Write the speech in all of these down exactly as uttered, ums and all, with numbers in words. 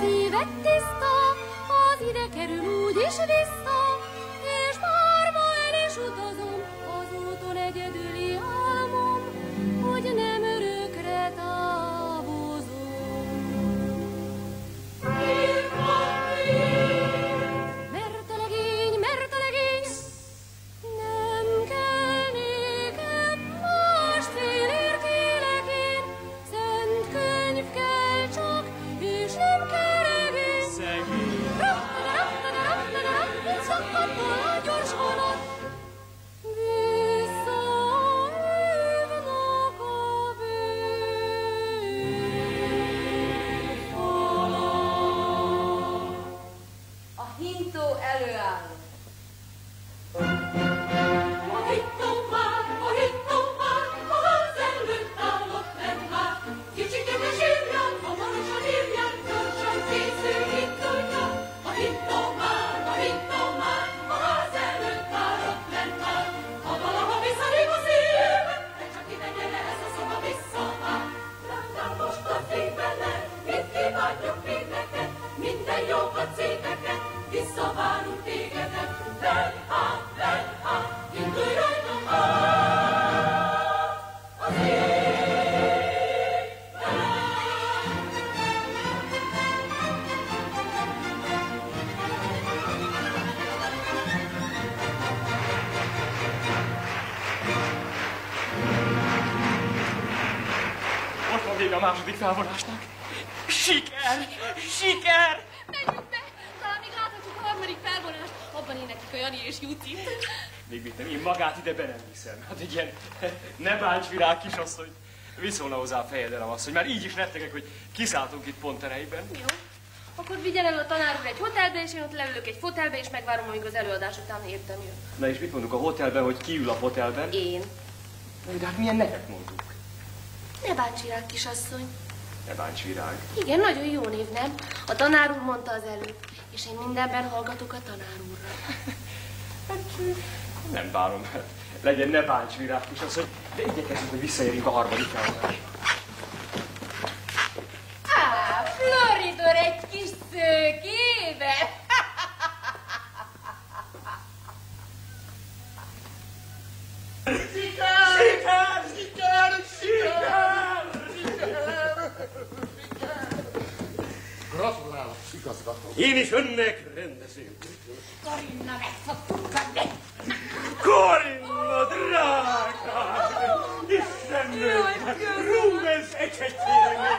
szíved tiszta, az ide kerül úgyis vissza, és már ma el is utazom, az úton egyedüli álmom, hogy nem örökre távozom. Mert a legény, mert a legény, nem kell nékem másfélért élek én, szent könyv kell csak, és nem kell regény. Szegény. Rappana-rappana-rappana-rappana, szakadból a gyors vonat, visszahívnak a bőfalat. A hintó előáll. A hittó már, a hittó már, a ház előtt állott fenn már. Kicsike ne sírjál, hamarosan írjál, gyorsan készül hittójál. A hittó már, a hittó már, a ház előtt állott fenn már. Ha valaha visszarív a szívem, de csak ide gyere, ez a szoba vissza már. Láttál most a fényben, mit kívánjuk még neked, minden jókat, szépeket, visszavárunk tégedet. Menj át, menj át, indulj rajtam át az égben. Ott van vége a második felvonásnak. Siker! Siker! Menjünk be! Talán még láthatjuk a harmadik felvonást. Abban éneklik a Jani és Juci. Még mit nem, én magát ide be nem viszem. Hát egy ilyen ne bánts virág kisasszony. Viszolna hozzá a fejedelem azt, hogy már így is rettegek, hogy kiszálltunk itt pont erejében. Jó. Akkor vigyen el a tanár úr egy hotelbe, és én ott leülök egy fotelbe, és megvárom, amíg az előadás után értem jön. Na és mit mondunk a hotelben, hogy ki ül a hotelben? Én. Na, de hát milyen nevet mondunk? Ne bánts virág, kisasszony. Ne bánts virág. Igen, nagyon jó név, nem? A tanár úr mondta az előbb, és én mindenben hallgatok a tanár úrra. Nem bánom, hát legyen ne bánts virág kisasszony, de igyekezzünk, hogy visszaérjünk a harmadik felvonásra. Á, Floridor egy kis szőkébe. Siker! Siker! Siker! Siker! Gratulálok, igazgató. Én is önnek rendező. Karinna meg fog tukadni. Karinna, drágám! Istennek! Rubens egy-egyére!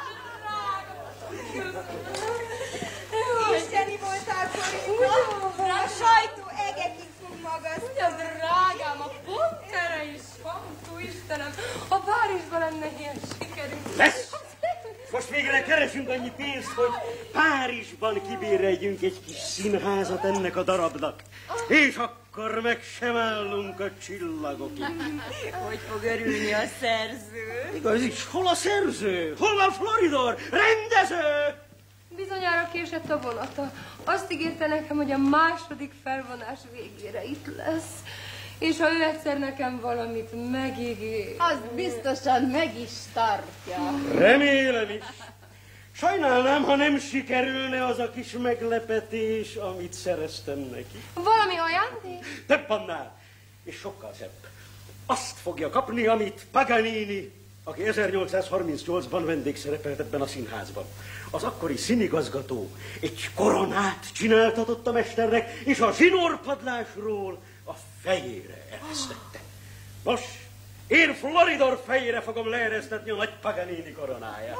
Isteni voltál, Karinna! A sajtó egekig fog magasztani. Ugyan drágám, a pont erre is van, tú Istenem. Ha Párizsban lenne ilyen sikerünk. Lesz! Most végre keresünk annyi pénzt, hogy Párizsban kibéreljünk egy kis színházat ennek a darabnak. És akkor meg sem állunk a csillagokig. Hogy fog örülni a szerző? Igaz is, hol a szerző? Hol a Floridor? Rendező! Bizonyára késett a vonata. Azt ígérte nekem, hogy a második felvonás végére itt lesz. És ha ő egyszer nekem valamit megígér... Az biztosan meg is tartja. Remélem is. Sajnálnám, ha nem sikerülne az a kis meglepetés, amit szereztem neki. Valami ajándék? Több annál, és sokkal szebb. Azt fogja kapni, amit Paganini, aki ezernyolcszázharmincnyolcban vendégszerepelt ebben a színházban. Az akkori színigazgató egy koronát csináltatott a mesternek, és a zsinórpadlásról a fejére eresztette. Nos, én Floridor fejére fogom leeresztetni a nagy Paganini koronáját.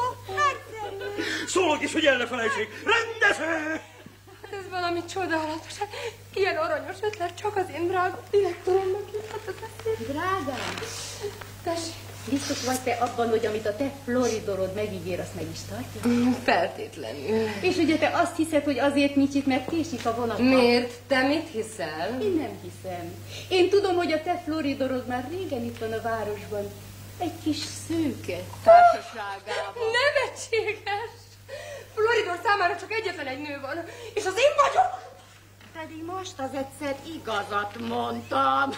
Szólok is, hogy el ne felejtsék, rendező! Hát ez valami csodálatos. Hát ilyen aranyos ötlet csak az én drága direktoromnak juthat az eszébe. Drágám, Tessék. biztos vagy te abban, hogy amit a te Floridorod megígér, azt meg is tartja? Mm, feltétlenül. És ugye te azt hiszed, hogy azért nincs, mert késik a vonat. Miért? Te mit hiszel? Én nem hiszem. Én tudom, hogy a te Floridorod már régen itt van a városban. Egy kis szőke társaságában. Nevetséges! Floridor számára csak egyetlen egy nő van, és az én vagyok! Pedig most az egyszer igazat mondtam.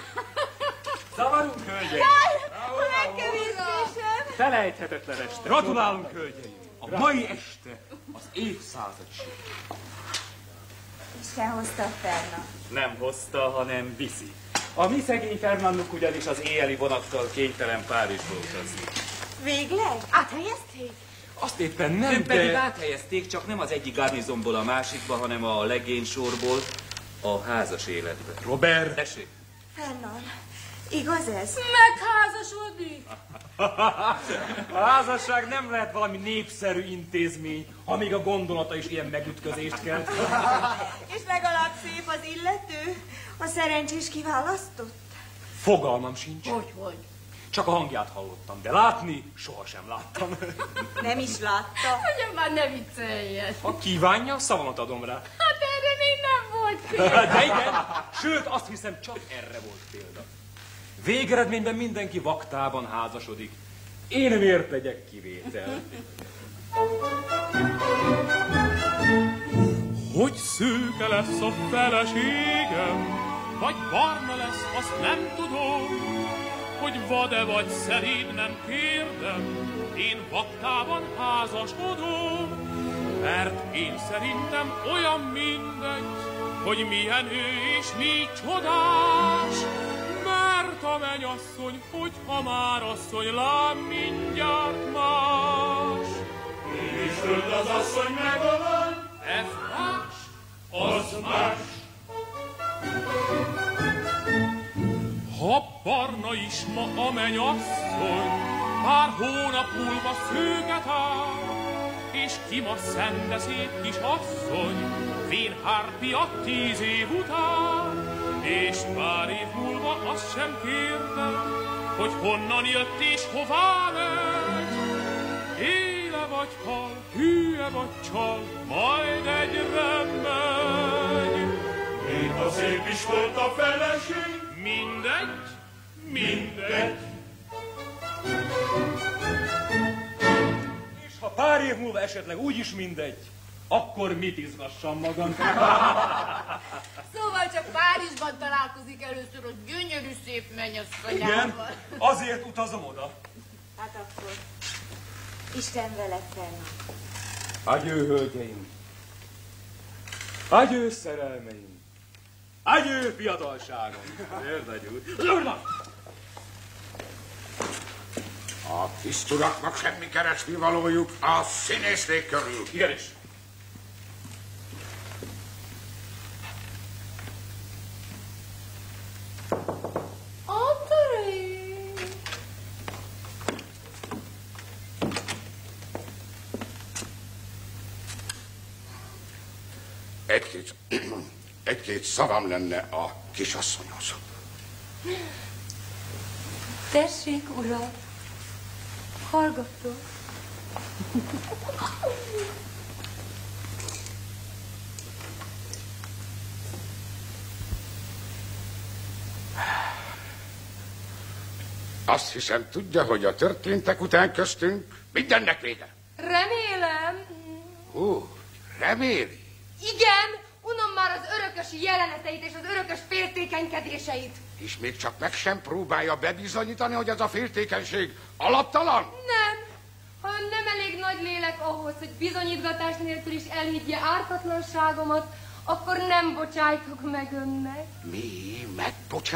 Zavarunk, hölgyeim! Megkevészésem! Felejthetetlen este. Gratulálunk, hölgyeim! a mai este az évszázad sik. Isten hozta a Ferna. Nem hozta, hanem viszi. A mi szegény Fernandok ugyanis az éjjeli vonattal kénytelen Párizsba utazni. Végleg? Áthelyezték? Azt éppen nem, Nem de... pedig áthelyezték, csak nem az egyik garnizonból a másikba, hanem a legénysorból a házas életbe. Robert! Tessék! Fernan, igaz ez? Megházasodni? A házasság nem lehet valami népszerű intézmény, ha még a gondolata is ilyen megütközést kell. És legalább szép az illető? A szerencsés kiválasztott? Fogalmam sincs. Hogy, hogy? Csak a hangját hallottam, de látni sohasem láttam. Nem is látta. Ugye már ne vicceljen. Ha kívánja, szavamat adom rá. Hát erre még nem volt példa. De igen, sőt azt hiszem csak erre volt példa. Végeredményben mindenki vaktában házasodik. Én miért tegyek kivételt? Hogy szőke lesz a feleségem, vagy barna lesz, azt nem tudom. Hogy vad-e vagy szerint nem kérdem, én vaktában házasodom. Mert én szerintem olyan mindegy, hogy milyen ő és mi csodás. Mert a mennyasszony, hogyha már asszony, lám mindjárt más. És föld az asszony meg a van, ez más, az más. Ha barna is ma a mennyasszony, pár hónap múlva szőket áll, és ki ma szende szép kis asszony, vén hárpia tíz év után, és pár év múlva azt sem kérdem, hogy honnan jött és hová megy. Éle vagy hal, hülye vagy csal, majd egyre megy. Még ha szép is volt a feleség, mindegy, mindegy. És ha pár év múlva esetleg úgyis mindegy, akkor mit izgassam magam? Szóval csak Párizsban találkozik először, hogy gyönyörű szép mennyasszonyával. Igen, azért utazom oda. Hát akkor Isten veled, Fernan. Agyő, hölgyeim! Agyő, szerelmeim! Agyő, fiatalságom! A tiszturaknak semmi keresni valójuk a színészték körül. Igenis. André! Egy-két, egy-két szavam lenne a kisasszonyhoz. Tessék, uram! Hallgatok! Azt hiszem, tudja, hogy a történtek után köztünk mindennek vége. Remélem. Ó, reméli. Igen, unom már az örökös jeleneteit és az örökös féltékenykedéseit. És még csak meg sem próbálja bebizonyítani, hogy ez a féltékenység alaptalan? Nem. Ha ön nem elég nagy lélek ahhoz, hogy bizonyítgatás nélkül is elhiggye ártatlanságomat, akkor nem bocsájtok meg önnek. Mi? Megbocsát?